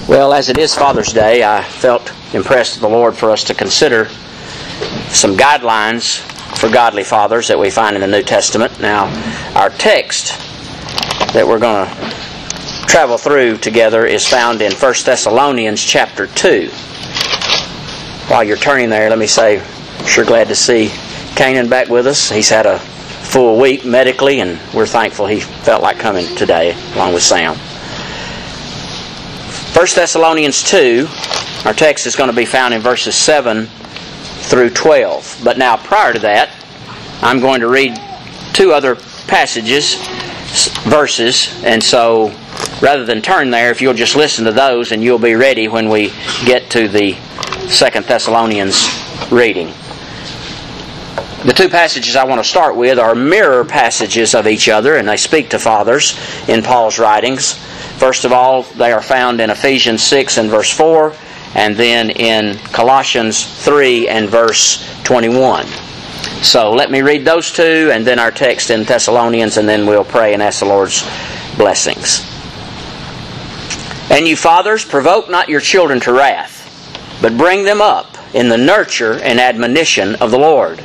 Well, as it is Father's Day, I felt impressed of the Lord for us to consider some guidelines for godly fathers that we find in the New Testament. Now, our text that we're going to travel through together is found in 1 Thessalonians chapter 2. While you're turning there, let me say, sure glad to see Canaan back with us. He's had a full week medically, and we're thankful he felt like coming today, along with Sam. 1 Thessalonians 2, our text is going to be found in verses 7 through 12. But now, prior to that, I'm going to read two other verses, and so rather than turn there, if you'll just listen to those, and you'll be ready when we get to the 2 Thessalonians reading. The two passages I want to start with are mirror passages of each other, and they speak to fathers in Paul's writings. First of all, they are found in Ephesians 6 and verse 4, and then in Colossians 3 and verse 21. So let me read those two, and then our text in Thessalonians, and then we'll pray and ask the Lord's blessings. And you fathers, provoke not your children to wrath, but bring them up in the nurture and admonition of the Lord.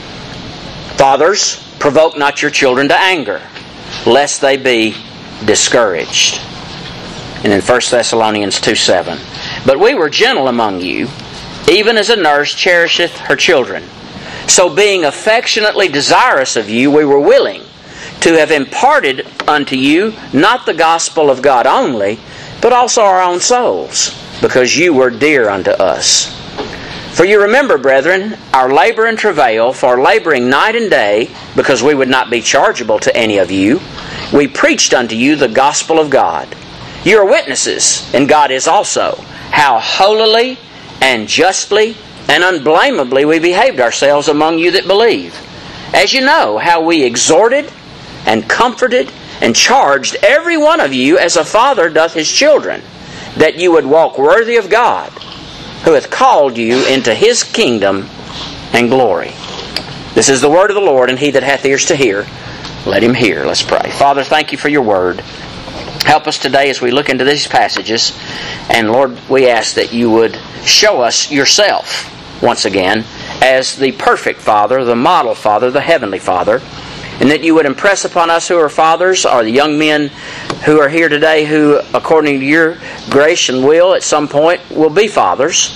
Fathers, provoke not your children to anger, lest they be discouraged. And in 1 Thessalonians 2:7. But we were gentle among you, even as a nurse cherisheth her children. So being affectionately desirous of you, we were willing to have imparted unto you not the gospel of God only, but also our own souls, because you were dear unto us. For you remember, brethren, our labor and travail, for laboring night and day, because we would not be chargeable to any of you, we preached unto you the gospel of God. You are witnesses, and God is also, how holily and justly and unblameably we behaved ourselves among you that believe. As you know, how we exhorted and comforted and charged every one of you as a father doth his children, that you would walk worthy of God, who hath called you into His kingdom and glory. This is the word of the Lord, and he that hath ears to hear, let him hear. Let's pray. Father, thank you for your word. Help us today as we look into these passages. And Lord, we ask that you would show us yourself once again as the perfect Father, the model Father, the Heavenly Father. And that you would impress upon us who are fathers, or the young men who are here today who, according to your grace and will, at some point will be fathers.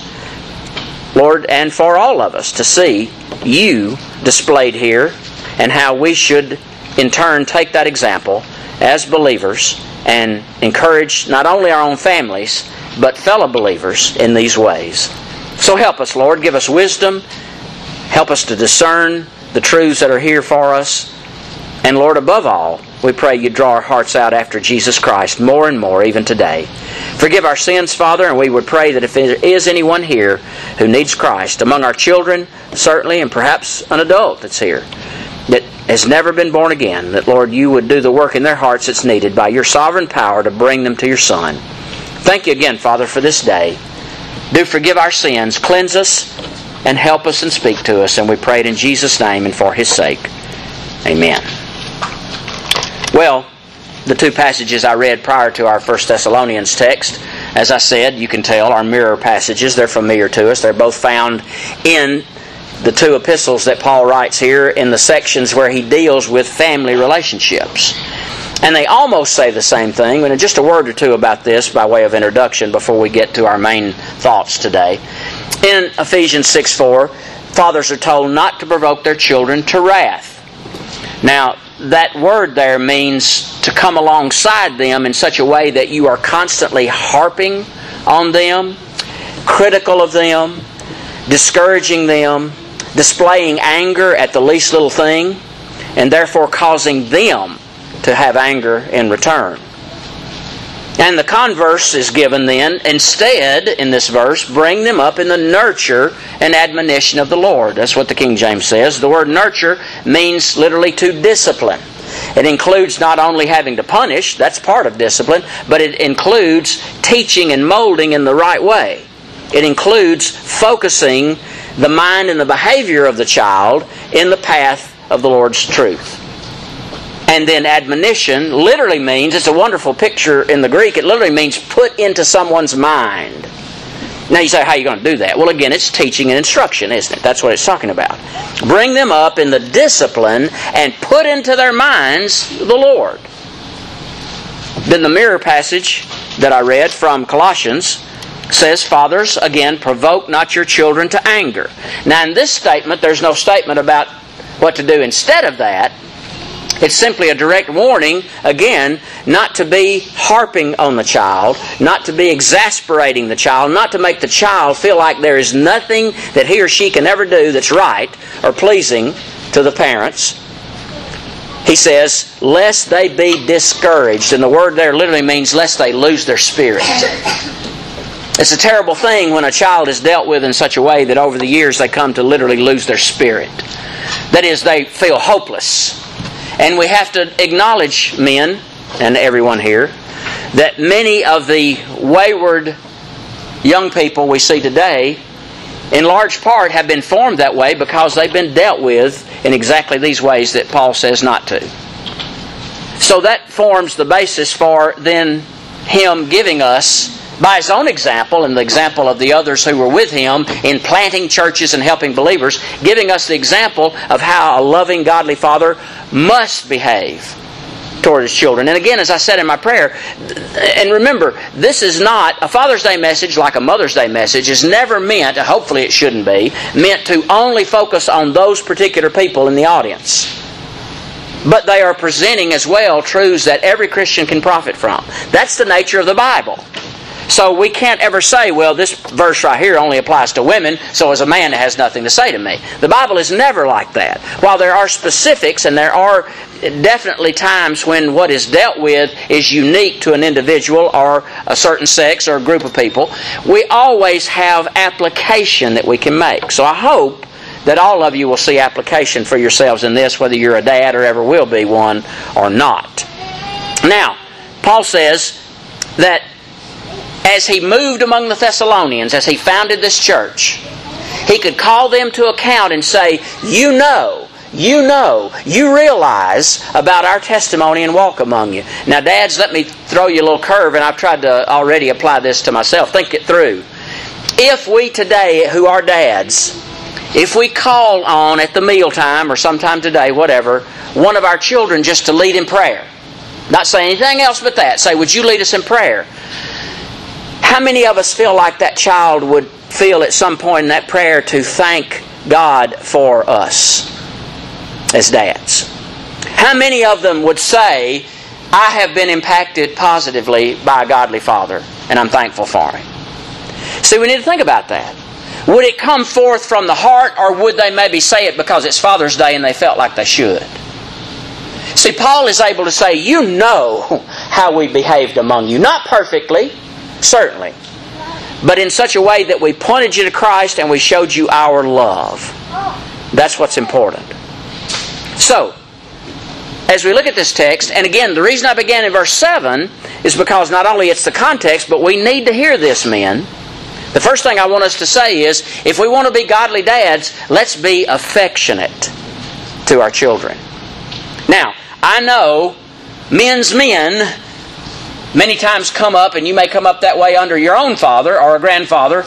Lord, and for all of us to see you displayed here, and how we should in turn take that example as believers and encourage not only our own families, but fellow believers in these ways. So help us, Lord. Give us wisdom. Help us to discern the truths that are here for us. And Lord, above all, we pray you draw our hearts out after Jesus Christ more and more, even today. Forgive our sins, Father, and we would pray that if there is anyone here who needs Christ, among our children, certainly, and perhaps an adult that's here, that has never been born again, that, Lord, you would do the work in their hearts that's needed by your sovereign power to bring them to your Son. Thank you again, Father, for this day. Do forgive our sins, cleanse us, and help us and speak to us. And we pray it in Jesus' name and for His sake. Amen. Well, the two passages I read prior to our 1 Thessalonians text, as I said, you can tell, are mirror passages. They're familiar to us. They're both found in the two epistles that Paul writes here in the sections where he deals with family relationships. And they almost say the same thing. And just a word or two about this by way of introduction before we get to our main thoughts today. In Ephesians 6:4, fathers are told not to provoke their children to wrath. Now, that word there means to come alongside them in such a way that you are constantly harping on them, critical of them, discouraging them, displaying anger at the least little thing, and therefore causing them to have anger in return. And the converse is given then, instead, in this verse, bring them up in the nurture and admonition of the Lord. That's what the King James says. The word nurture means literally to discipline. It includes not only having to punish, that's part of discipline, but it includes teaching and molding in the right way. It includes focusing the mind and the behavior of the child in the path of the Lord's truth. And then admonition literally means, it's a wonderful picture in the Greek, it literally means put into someone's mind. Now you say, how are you going to do that? Well, again, it's teaching and instruction, isn't it? That's what it's talking about. Bring them up in the discipline and put into their minds the Lord. Then the mirror passage that I read from Colossians says, fathers, again, provoke not your children to anger. Now in this statement, there's no statement about what to do instead of that. It's simply a direct warning, again, not to be harping on the child, not to be exasperating the child, not to make the child feel like there is nothing that he or she can ever do that's right or pleasing to the parents. He says, lest they be discouraged. And the word there literally means lest they lose their spirit. It's a terrible thing when a child is dealt with in such a way that over the years they come to literally lose their spirit. That is, they feel hopeless. And we have to acknowledge, men, and everyone here, that many of the wayward young people we see today, in large part, have been formed that way because they've been dealt with in exactly these ways that Paul says not to. So that forms the basis for then him giving us, by his own example and the example of the others who were with him in planting churches and helping believers, giving us the example of how a loving, godly father must behave toward his children. And again, as I said in my prayer, and remember, this is not, a Father's Day message like a Mother's Day message is never meant, hopefully it shouldn't be, meant to only focus on those particular people in the audience. But they are presenting as well truths that every Christian can profit from. That's the nature of the Bible. So we can't ever say, well, this verse right here only applies to women, so as a man it has nothing to say to me. The Bible is never like that. While there are specifics and there are definitely times when what is dealt with is unique to an individual or a certain sex or a group of people, we always have application that we can make. So I hope that all of you will see application for yourselves in this, whether you're a dad or ever will be one or not. Now, Paul says that as he moved among the Thessalonians, as he founded this church, he could call them to account and say, you realize about our testimony and walk among you. Now, dads, let me throw you a little curve, and I've tried to already apply this to myself. Think it through. If we today, who are dads, if we call on at the mealtime or sometime today, whatever, one of our children just to lead in prayer, not say anything else but that, say, would you lead us in prayer? How many of us feel like that child would feel at some point in that prayer to thank God for us as dads? How many of them would say, I have been impacted positively by a godly father, and I'm thankful for him? See, we need to think about that. Would it come forth from the heart, or would they maybe say it because it's Father's Day and they felt like they should? See, Paul is able to say, you know how we behaved among you. Not perfectly, certainly, but in such a way that we pointed you to Christ and we showed you our love. That's what's important. So, as we look at this text, and again, the reason I began in verse 7 is because not only it's the context, but we need to hear this, men. The first thing I want us to say is, if we want to be godly dads, let's be affectionate to our children. Now, I know men's men many times come up, and you may come up that way under your own father or a grandfather,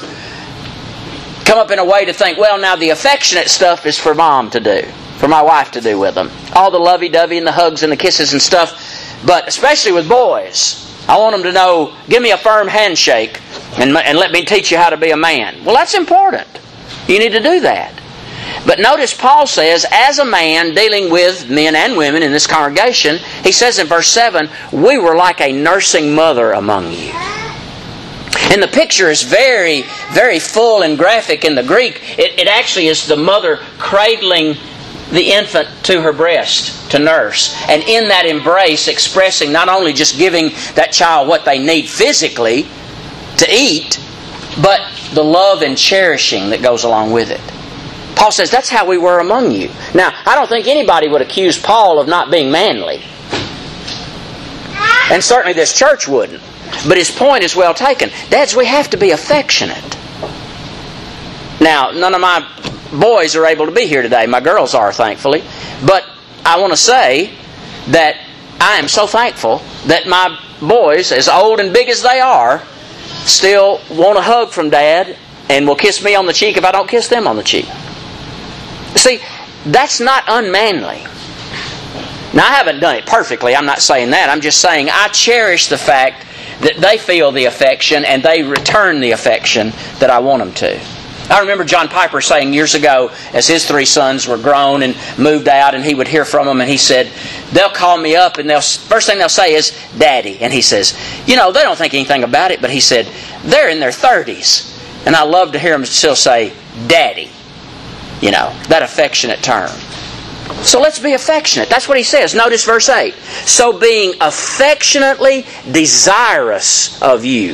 come up in a way to think, well, now the affectionate stuff is for mom to do, for my wife to do with them. All the lovey-dovey and the hugs and the kisses and stuff. But especially with boys, I want them to know, give me a firm handshake and let me teach you how to be a man. Well, that's important. You need to do that. But notice Paul says, as a man dealing with men and women in this congregation, he says in verse 7, we were like a nursing mother among you. And the picture is very, very full and graphic in the Greek. It actually is the mother cradling the infant to her breast to nurse. And in that embrace expressing not only just giving that child what they need physically to eat, but the love and cherishing that goes along with it. Paul says, that's how we were among you. Now, I don't think anybody would accuse Paul of not being manly. And certainly this church wouldn't. But his point is well taken. Dads, we have to be affectionate. Now, none of my boys are able to be here today. My girls are, thankfully. But I want to say that I am so thankful that my boys, as old and big as they are, still want a hug from Dad and will kiss me on the cheek if I don't kiss them on the cheek. See, that's not unmanly. Now, I haven't done it perfectly. I'm not saying that. I'm just saying I cherish the fact that they feel the affection and they return the affection that I want them to. I remember John Piper saying years ago, as his 3 sons were grown and moved out, and he would hear from them, and he said, they'll call me up, and first thing they'll say is, Daddy. And he says, they don't think anything about it, but he said, they're in their 30s. And I love to hear them still say, Daddy. That affectionate term. So let's be affectionate. That's what he says. Notice verse 8. So being affectionately desirous of you.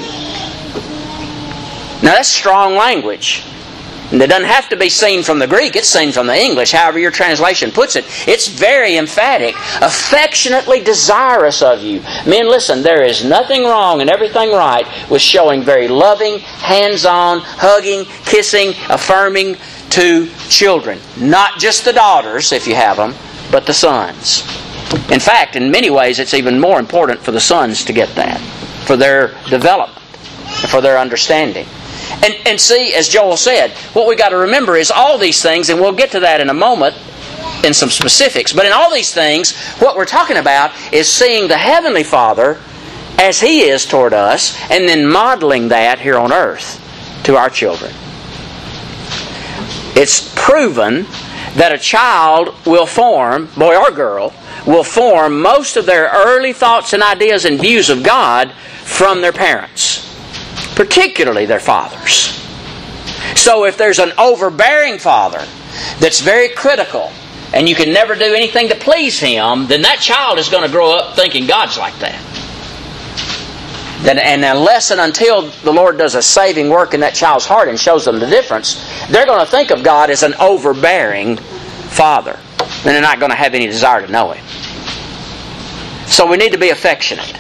Now that's strong language. And it doesn't have to be seen from the Greek. It's seen from the English. However your translation puts it. It's very emphatic. Affectionately desirous of you. Men, listen, there is nothing wrong and everything right with showing very loving, hands-on, hugging, kissing, affirming to children. Not just the daughters, if you have them, but the sons. In fact, in many ways, it's even more important for the sons to get that. For their development. For their understanding. And see, as Joel said, what we got to remember is all these things, and we'll get to that in a moment in some specifics, but in all these things, what we're talking about is seeing the Heavenly Father as He is toward us, and then modeling that here on earth to our children. It's proven that a child will form, boy or girl, will form most of their early thoughts and ideas and views of God from their parents. Particularly their fathers. So if there's an overbearing father that's very critical and you can never do anything to please him, then that child is going to grow up thinking God's like that. And unless and until the Lord does a saving work in that child's heart and shows them the difference, they're going to think of God as an overbearing father. And they're not going to have any desire to know Him. So we need to be affectionate.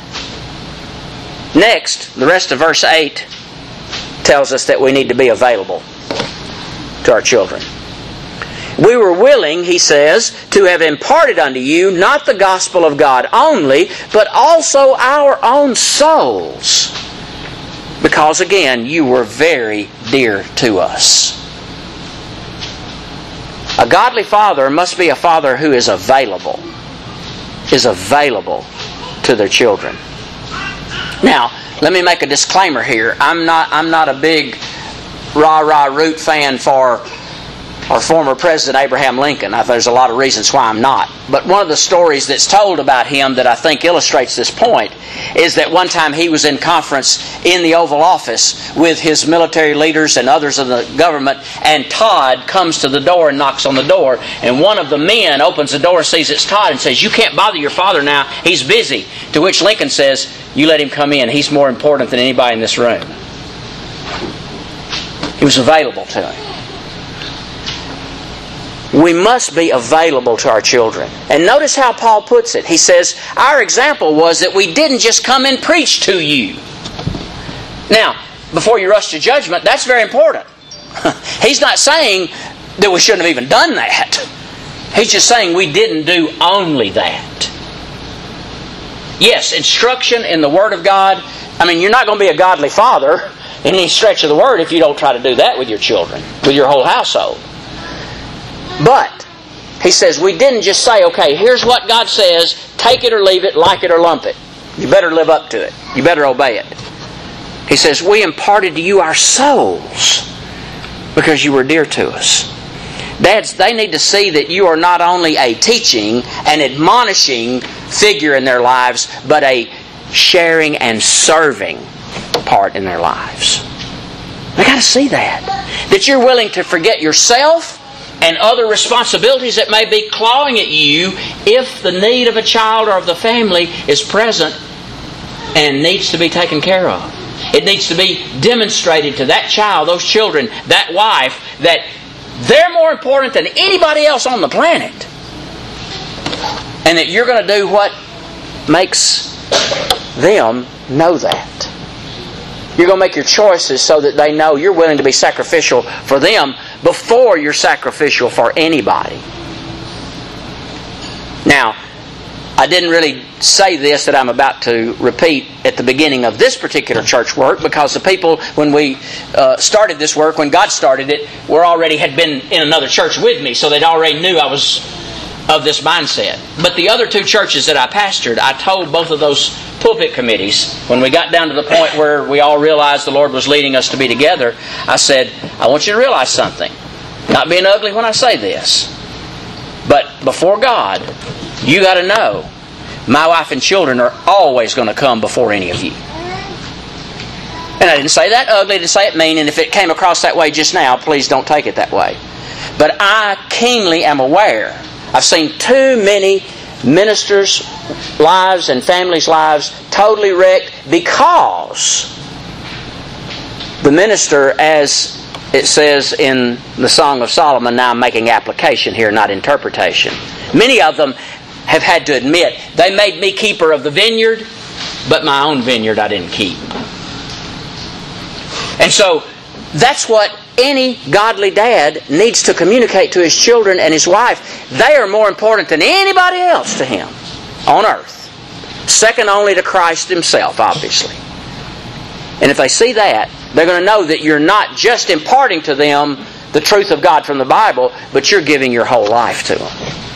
Next, the rest of verse 8 tells us that we need to be available to our children. We were willing, he says, to have imparted unto you not the gospel of God only, but also our own souls. Because again, you were very dear to us. A godly father must be a father who is available to their children. Now, let me make a disclaimer here. I'm not a big rah-rah root fan for our former President Abraham Lincoln. There's a lot of reasons why I'm not. But one of the stories that's told about him that I think illustrates this point is that one time he was in conference in the Oval Office with his military leaders and others of the government, and Todd comes to the door and knocks on the door, and one of the men opens the door, sees it's Todd, and says, "You can't bother your father now, he's busy." To which Lincoln says, "You let him come in, he's more important than anybody in this room." He was available to him. We must be available to our children. And notice how Paul puts it. He says, our example was that we didn't just come and preach to you. Now, before you rush to judgment, that's very important. He's not saying that we shouldn't have even done that. He's just saying we didn't do only that. Yes, instruction in the Word of God. I mean, you're not going to be a godly father in any stretch of the word if you don't try to do that with your children, with your whole household. But, he says, we didn't just say, okay, here's what God says, take it or leave it, like it or lump it. You better live up to it. You better obey it. He says, we imparted to you our souls because you were dear to us. Dads, they need to see that you are not only a teaching and admonishing figure in their lives, but a sharing and serving part in their lives. They got to see that. That you're willing to forget yourself and other responsibilities that may be clawing at you if the need of a child or of the family is present and needs to be taken care of. It needs to be demonstrated to that child, those children, that wife, that they're more important than anybody else on the planet. And that you're going to do what makes them know that. You're going to make your choices so that they know you're willing to be sacrificial for them before you're sacrificial for anybody. Now, I didn't really say this that I'm about to repeat at the beginning of this particular church work, because the people, when we started this work, when God started it, had been in another church with me, so they'd already knew I was of this mindset. But the other two churches that I pastored, I told both of those pulpit committees, when we got down to the point where we all realized the Lord was leading us to be together, I said, I want you to realize something. Not being ugly when I say this, but before God, you got to know, my wife and children are always going to come before any of you. And I didn't say that ugly, I didn't say it mean, and if it came across that way just now, please don't take it that way. But I keenly am aware. I've seen too many ministers' lives and families' lives totally wrecked because the minister, as it says in the Song of Solomon, now I'm making application here, not interpretation. Many of them have had to admit, they made me keeper of the vineyard, but my own vineyard I didn't keep. And so that's what any godly dad needs to communicate to his children and his wife. They are more important than anybody else to him on earth. Second only to Christ Himself, obviously. And if they see that, they're going to know that you're not just imparting to them the truth of God from the Bible, but you're giving your whole life to them.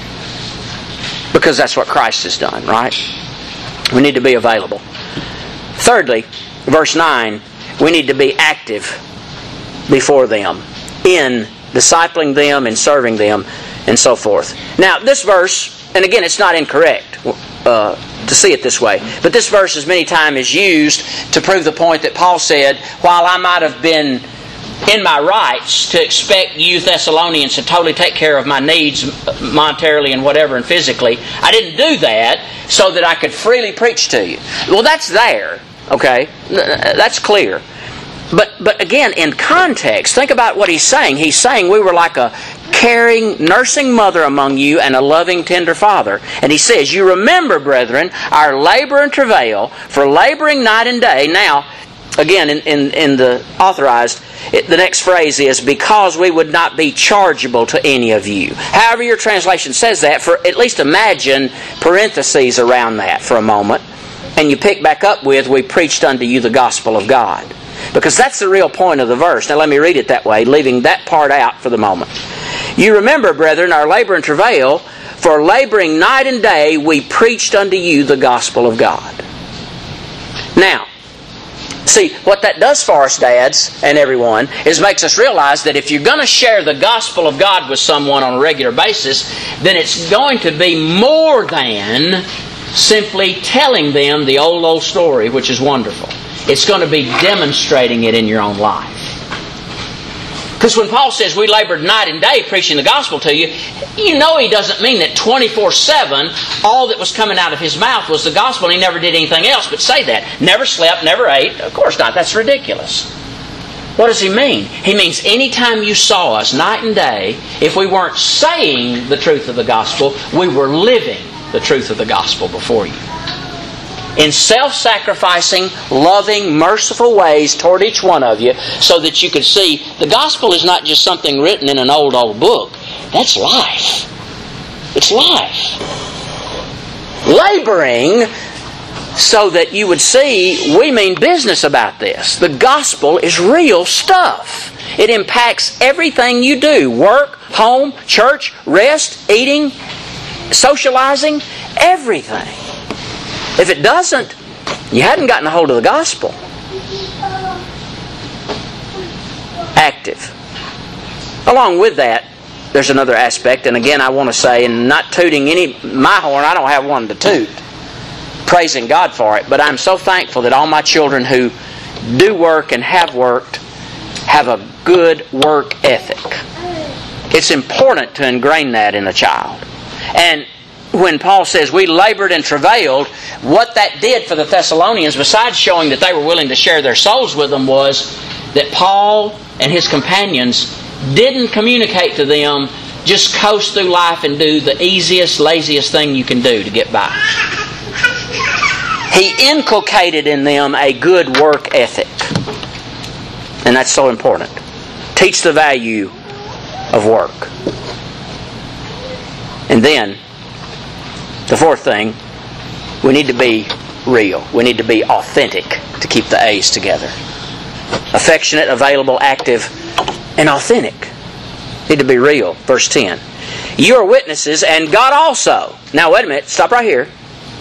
Because that's what Christ has done, right? We need to be available. Thirdly, verse 9, we need to be active before them, in discipling them and serving them and so forth. Now, this verse, and again, it's not incorrect to see it this way, but this verse as many times is used to prove the point that Paul said, while I might have been in my rights to expect you Thessalonians to totally take care of my needs monetarily and whatever and physically, I didn't do that so that I could freely preach to you. Well, that's there, okay? That's clear. But again, in context, think about what he's saying. He's saying we were like a caring, nursing mother among you and a loving, tender father. And he says, you remember, brethren, our labor and travail, for laboring night and day. Now, again, in the authorized, the next phrase is, because we would not be chargeable to any of you. However your translation says that, for at least imagine parentheses around that for a moment. And you pick back up with, we preached unto you the gospel of God. Because that's the real point of the verse. Now let me read it that way, leaving that part out for the moment. You remember, brethren, our labor and travail, for laboring night and day, we preached unto you the gospel of God. Now, see, what that does for us, dads and everyone, is makes us realize that if you're going to share the gospel of God with someone on a regular basis, then it's going to be more than simply telling them the old story, which is wonderful. It's going to be demonstrating it in your own life. Because when Paul says we labored night and day preaching the gospel to you, you know he doesn't mean that 24/7 all that was coming out of his mouth was the gospel and he never did anything else but say that. Never slept, never ate. Of course not. That's ridiculous. What does he mean? He means anytime you saw us night and day, if we weren't saying the truth of the gospel, we were living the truth of the gospel before you. In self-sacrificing, loving, merciful ways toward each one of you, so that you could see the gospel is not just something written in an old book. That's life. It's life. Laboring so that you would see we mean business about this. The gospel is real stuff. It impacts everything you do. Work, home, church, rest, eating, socializing, everything. If it doesn't, you hadn't gotten a hold of the gospel. Active. Along with that, there's another aspect, and again I want to say, and not tooting my horn, I don't have one to toot, praising God for it, but I'm so thankful that all my children who do work and have worked have a good work ethic. It's important to ingrain that in a child. And when Paul says we labored and travailed, what that did for the Thessalonians, besides showing that they were willing to share their souls with them, was that Paul and his companions didn't communicate to them, just coast through life and do the easiest, laziest thing you can do to get by. He inculcated in them a good work ethic. And that's so important. Teach the value of work. And then, the fourth thing, We need to be real. We need to be authentic to keep the A's together. Affectionate, available, active, and authentic. Need to be real. Verse 10. You are witnesses, and God also. Now wait a minute. Stop right here.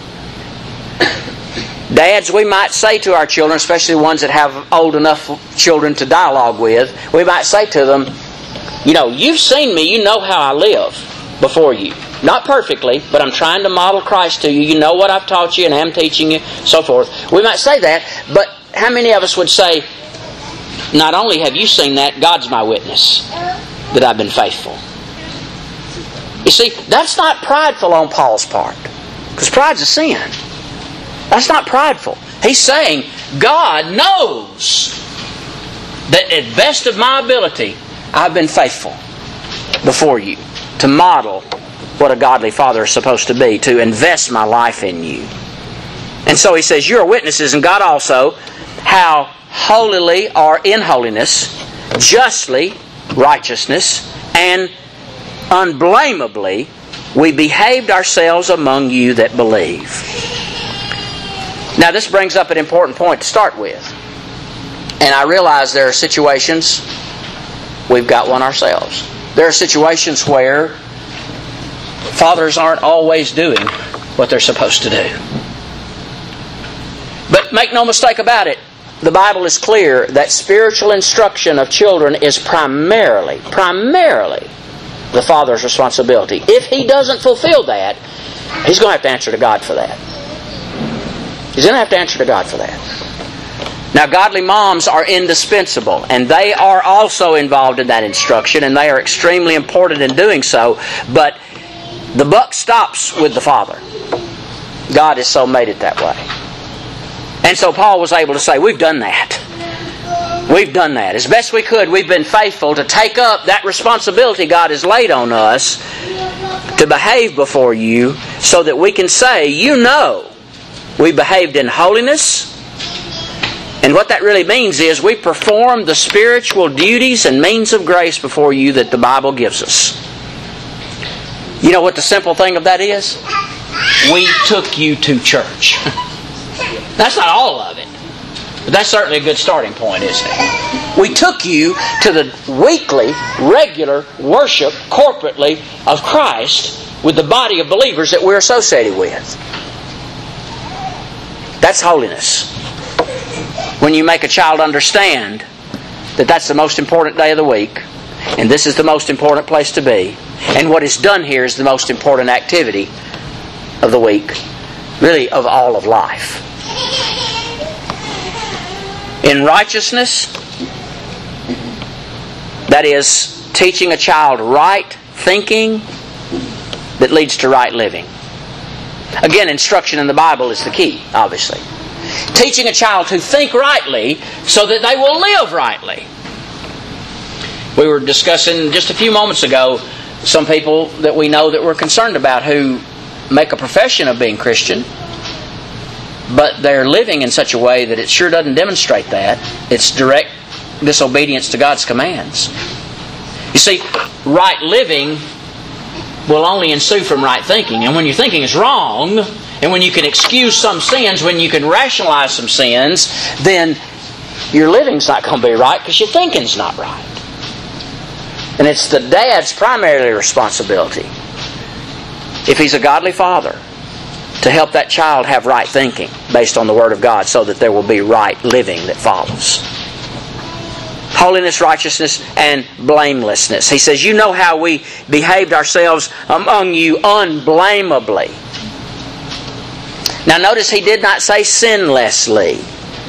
Dads, we might say to our children, especially ones that have old enough children to dialogue with, we might say to them, you know, you've seen me, you know how I live before you. Not perfectly, but I'm trying to model Christ to you. You know what I've taught you and am teaching you, so forth. We might say that, but how many of us would say, not only have you seen that, God's my witness that I've been faithful. You see, that's not prideful on Paul's part, because pride's a sin. That's not prideful. He's saying, God knows that at best of my ability, I've been faithful before you to model what a godly father is supposed to be, to invest my life in you. And so he says, you are witnesses, and God also, how holily or in holiness, justly, righteousness, and unblameably we behaved ourselves among you that believe. Now this brings up an important point to start with. And I realize there are situations, we've got one ourselves. There are situations where fathers aren't always doing what they're supposed to do. But make no mistake about it, the Bible is clear that spiritual instruction of children is primarily the father's responsibility. If he doesn't fulfill that, he's going to have to answer to God for that. He's going to have to answer to God for that. Now, godly moms are indispensable, and they are also involved in that instruction, and they are extremely important in doing so, but the buck stops with the father. God has so made it that way. And so Paul was able to say, we've done that. We've done that. As best we could, we've been faithful to take up that responsibility God has laid on us to behave before you so that we can say, you know, we behaved in holiness. And what that really means is we perform the spiritual duties and means of grace before you that the Bible gives us. You know what the simple thing of that is? We took you to church. That's not all of it. But that's certainly a good starting point, isn't it? We took you to the weekly, regular worship corporately of Christ with the body of believers that we're associated with. That's holiness. When you make a child understand that that's the most important day of the week, and this is the most important place to be, and what is done here is the most important activity of the week, really of all of life. In righteousness, that is teaching a child right thinking that leads to right living. Again, instruction in the Bible is the key, obviously. Teaching a child to think rightly so that they will live rightly. We were discussing just a few moments ago some people that we know that we're concerned about who make a profession of being Christian, but they're living in such a way that it sure doesn't demonstrate that. It's direct disobedience to God's commands. You see, right living will only ensue from right thinking. And when your thinking is wrong, and when you can excuse some sins, when you can rationalize some sins, then your living's not going to be right because your thinking's not right. And it's the dad's primary responsibility, if he's a godly father, to help that child have right thinking based on the Word of God so that there will be right living that follows. Holiness, righteousness, and blamelessness. He says, you know how we behaved ourselves among you unblameably. Now notice he did not say sinlessly.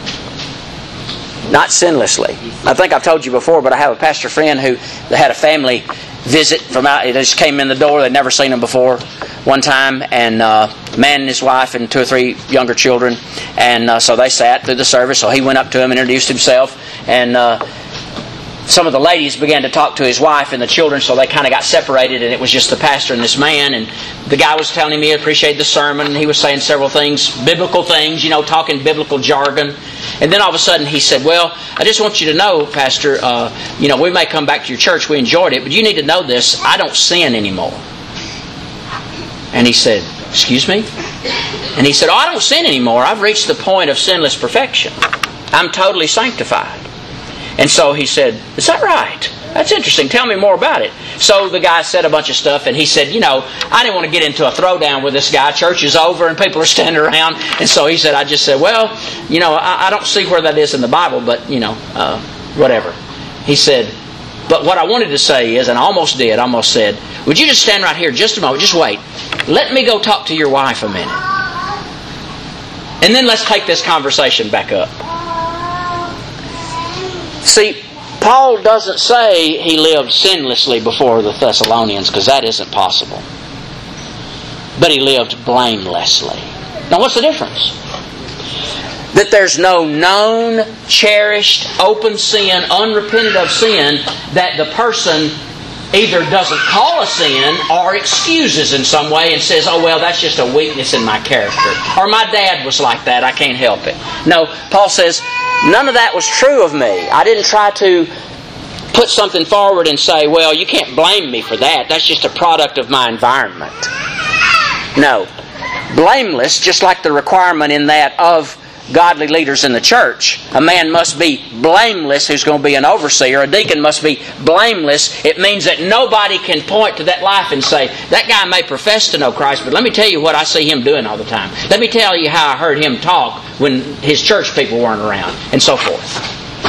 Not sinlessly. I think I've told you before, but I have a pastor friend who had a family visit from out. They just came in the door. They'd never seen him before one time. And man and his wife and 2 or 3 younger children. And so they sat through the service. So he went up to him and introduced himself. And some of the ladies began to talk to his wife and the children, so they kind of got separated, and it was just the pastor and this man. And the guy was telling him he appreciated the sermon, and he was saying several things, biblical things, talking biblical jargon. And then all of a sudden he said, well, I just want you to know, Pastor, we may come back to your church, we enjoyed it, but you need to know this, I don't sin anymore. And he said, excuse me? And he said, I don't sin anymore. I've reached the point of sinless perfection. I'm totally sanctified. And so he said, is that right? That's interesting. Tell me more about it. So the guy said a bunch of stuff, and he said, I didn't want to get into a throwdown with this guy. Church is over, and people are standing around. And so he said, I just said, well, I don't see where that is in the Bible, but, whatever. He said, but what I wanted to say is, and I almost said, would you just stand right here just a moment, just wait. Let me go talk to your wife a minute. And then let's take this conversation back up. See, Paul doesn't say he lived sinlessly before the Thessalonians, because that isn't possible. But he lived blamelessly. Now what's the difference? That there's no known, cherished, open sin, unrepented of sin, that the person either doesn't call a sin or excuses in some way and says, oh well, that's just a weakness in my character. Or my dad was like that, I can't help it. No, Paul says, none of that was true of me. I didn't try to put something forward and say, well, you can't blame me for that. That's just a product of my environment. No. Blameless, just like the requirement in that of godly leaders in the church. A man must be blameless who's going to be an overseer. A deacon must be blameless. It means that nobody can point to that life and say, that guy may profess to know Christ, but let me tell you what I see him doing all the time. Let me tell you how I heard him talk when his church people weren't around, and so forth.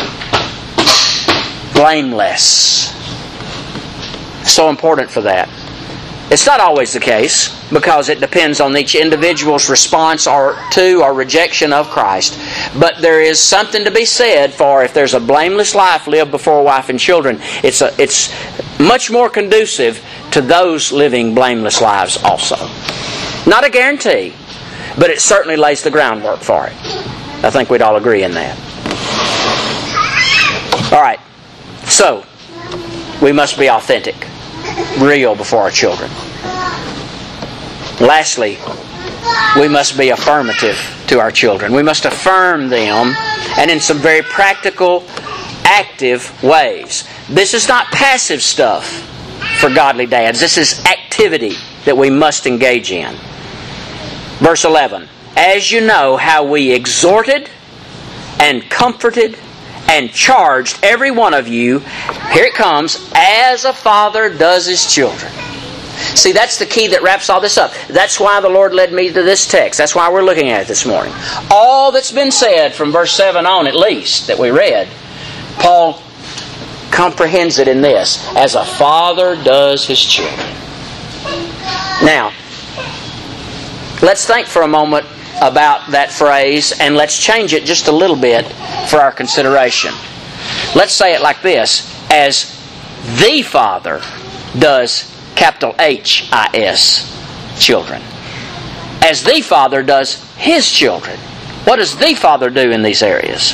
Blameless. So important for that. It's not always the case, because it depends on each individual's response to or rejection of Christ. But there is something to be said for if there's a blameless life lived before wife and children. It's much more conducive to those living blameless lives also. Not a guarantee, but it certainly lays the groundwork for it. I think we'd all agree in that. All right. So, we must be authentic, real before our children. Lastly, we must be affirmative to our children. We must affirm them, and in some very practical, active ways. This is not passive stuff for godly dads. This is activity that we must engage in. Verse 11, as you know how we exhorted and comforted and charged every one of you, here it comes, as a father does his children. See, that's the key that wraps all this up. That's why the Lord led me to this text. That's why we're looking at it this morning. All that's been said from verse 7 on, at least, that we read, Paul comprehends it in this, as a father does his children. Now, let's think for a moment about that phrase, and let's change it just a little bit for our consideration. Let's say it like this, as the Father does capital H-I-S children. As the Father does His children. What does the Father do in these areas?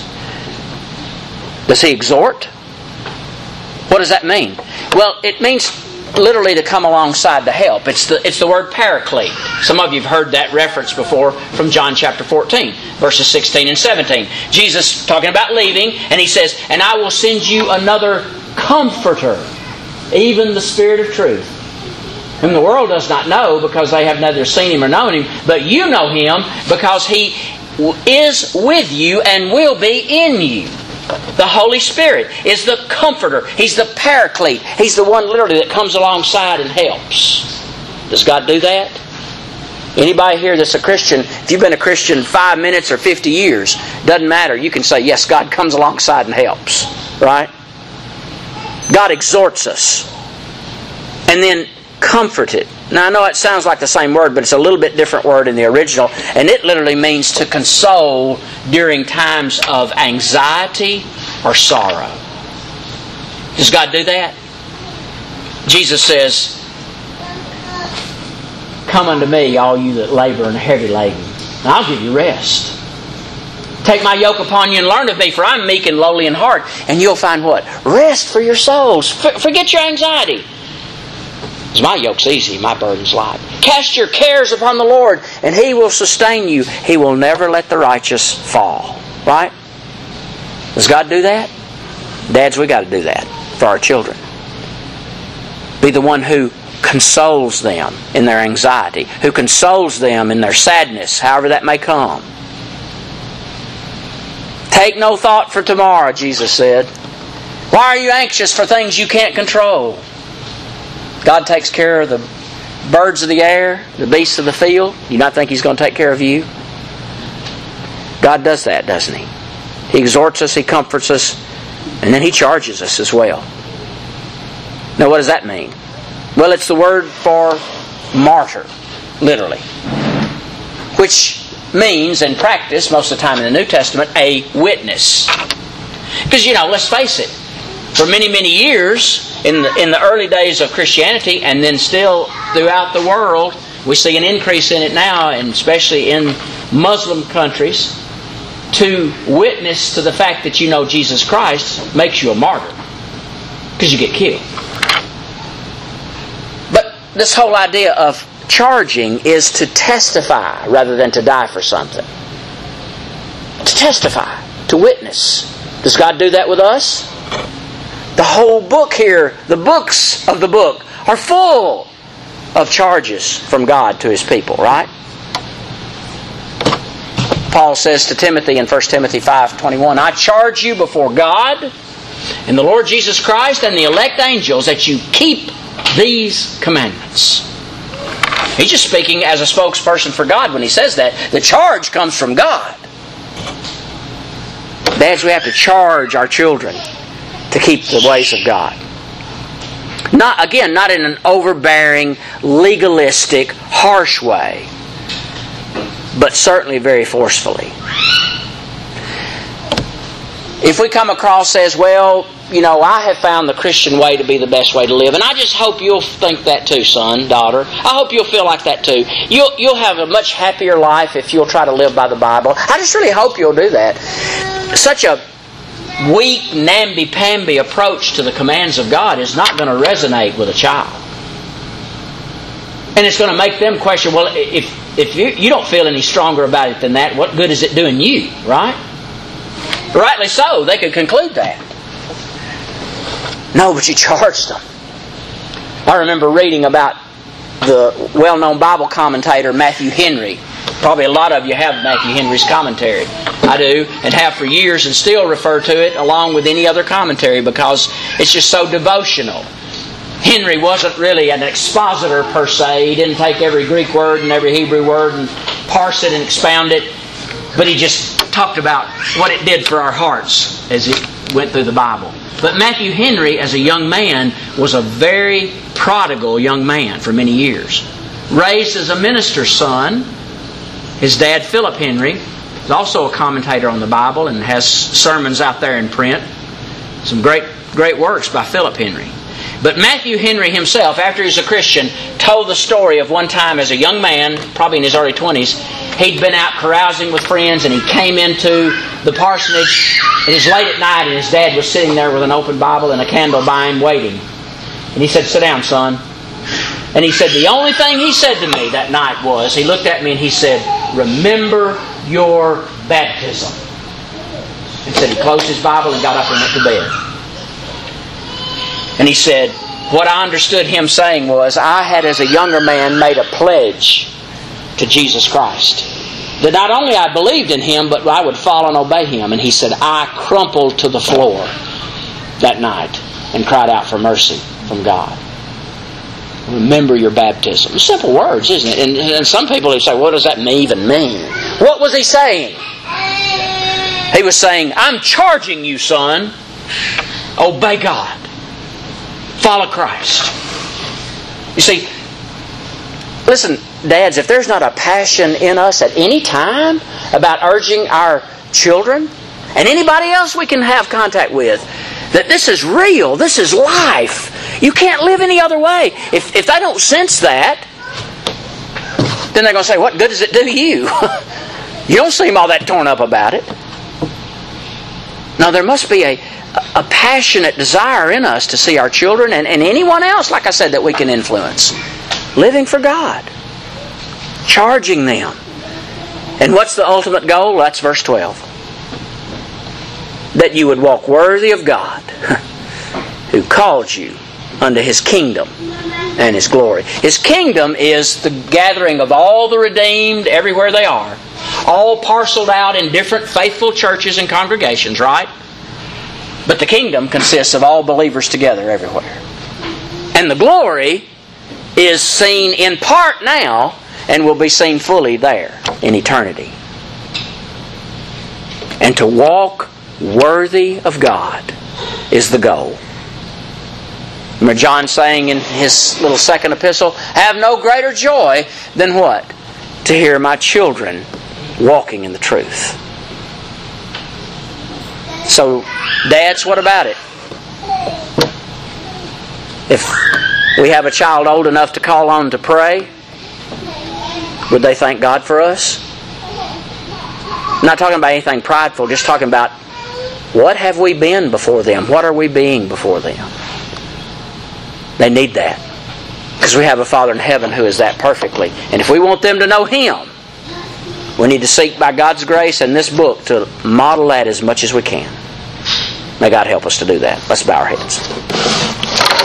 Does He exhort? What does that mean? Well, it means literally to come alongside to help. It's the word paraclete. Some of you have heard that reference before from John chapter 14, verses 16 and 17. Jesus talking about leaving, and He says, and I will send you another comforter, even the Spirit of truth, whom the world does not know, because they have neither seen Him or known Him, but you know Him, because He is with you and will be in you. The Holy Spirit is the comforter. He's the paraclete. He's the one literally that comes alongside and helps. Does God do that? Anybody here that's a Christian, if you've been a Christian 5 minutes or 50 years, doesn't matter. You can say, yes, God comes alongside and helps. Right? God exhorts us. And then comforted. Now I know it sounds like the same word, but it's a little bit different word in the original, and it literally means to console during times of anxiety or sorrow. Does God do that? Jesus says, come unto me, all you that labor and are heavy laden, and I'll give you rest. Take my yoke upon you and learn of me, for I'm meek and lowly in heart, and you'll find what? Rest for your souls. Forget your anxiety. My yoke's easy, my burden's light. Cast your cares upon the Lord, and He will sustain you. He will never let the righteous fall. Right? Does God do that? Dads, we got to do that for our children. Be the one who consoles them in their anxiety, who consoles them in their sadness, however that may come. Take no thought for tomorrow, Jesus said. Why are you anxious for things you can't control? God takes care of the birds of the air, the beasts of the field. Do you not think He's going to take care of you? God does that, doesn't He? He exhorts us, He comforts us, and then He charges us as well. Now, what does that mean? Well, it's the word for martyr, literally. Which means, in practice, most of the time in the New Testament, a witness. Because, let's face it, for many, many years, in the early days of Christianity, and then still throughout the world, we see an increase in it now, and especially in Muslim countries, to witness to the fact that you know Jesus Christ makes you a martyr. Because you get killed. But this whole idea of charging is to testify rather than to die for something. To testify, to witness. Does God do that with us? The whole book here, the books of the book, are full of charges from God to His people, right? Paul says to Timothy in 1 Timothy 5:21, I charge you before God and the Lord Jesus Christ and the elect angels that you keep these commandments. He's just speaking as a spokesperson for God when he says that. The charge comes from God. Dads, we have to charge our children to keep the ways of God. Not in an overbearing, legalistic, harsh way, but certainly very forcefully. If we come across as, I have found the Christian way to be the best way to live, and I just hope you'll think that too, son, daughter. I hope you'll feel like that too. You'll have a much happier life if you'll try to live by the Bible. I just really hope you'll do that. Such a weak, namby-pamby approach to the commands of God is not going to resonate with a child. And it's going to make them question, well, if you don't feel any stronger about it than that, what good is it doing you, right? Rightly so, they could conclude that. No, but you charged them. I remember reading about the well-known Bible commentator Matthew Henry. Probably a lot of you have Matthew Henry's commentary. I do, and have for years, and still refer to it along with any other commentary because it's just so devotional. Henry wasn't really an expositor per se. He didn't take every Greek word and every Hebrew word and parse it and expound it. But he just talked about what it did for our hearts as it went through the Bible. But Matthew Henry, as a young man, was a very prodigal young man for many years. Raised as a minister's son. His dad, Philip Henry, is also a commentator on the Bible and has sermons out there in print. Some great works by Philip Henry. But Matthew Henry himself, after he was a Christian, told the story of one time as a young man, probably in his early 20s, he'd been out carousing with friends and he came into the parsonage. It was late at night and his dad was sitting there with an open Bible and a candle by him waiting. And he said, "Sit down, son." And he said, the only thing he said to me that night was, he looked at me and he said, "Remember your baptism." And said he closed his Bible and got up and went to bed. And he said, what I understood him saying was, I had as a younger man made a pledge to Jesus Christ. That not only I believed in Him, but I would follow and obey Him. And he said, I crumpled to the floor that night and cried out for mercy from God. Remember your baptism. Simple words, isn't it? And some people who say, what does that even mean? What was he saying? He was saying, I'm charging you, son. Obey God. Follow Christ. You see, listen, dads, if there's not a passion in us at any time about urging our children and anybody else we can have contact with that this is real, this is life, you can't live any other way. If they don't sense that, then they're going to say, what good does it do you? You don't seem all that torn up about it. No, there must be a passionate desire in us to see our children and anyone else, like I said, that we can influence, living for God, charging them. And what's the ultimate goal? That's verse 12. That you would walk worthy of God, who called you unto His kingdom and His glory. His kingdom is the gathering of all the redeemed everywhere they are, all parceled out in different faithful churches and congregations, right? But the kingdom consists of all believers together everywhere. And the glory is seen in part now and will be seen fully there in eternity. And to walk worthy of God is the goal. Remember John saying in his little second epistle, have no greater joy than what? To hear my children walking in the truth. So, dads, what about it? If we have a child old enough to call on to pray, would they thank God for us? I'm not talking about anything prideful, just talking about what have we been before them? What are we being before them? They need that. Because we have a Father in heaven who is that perfectly. And if we want them to know Him, we need to seek by God's grace and this book to model that as much as we can. May God help us to do that. Let's bow our heads.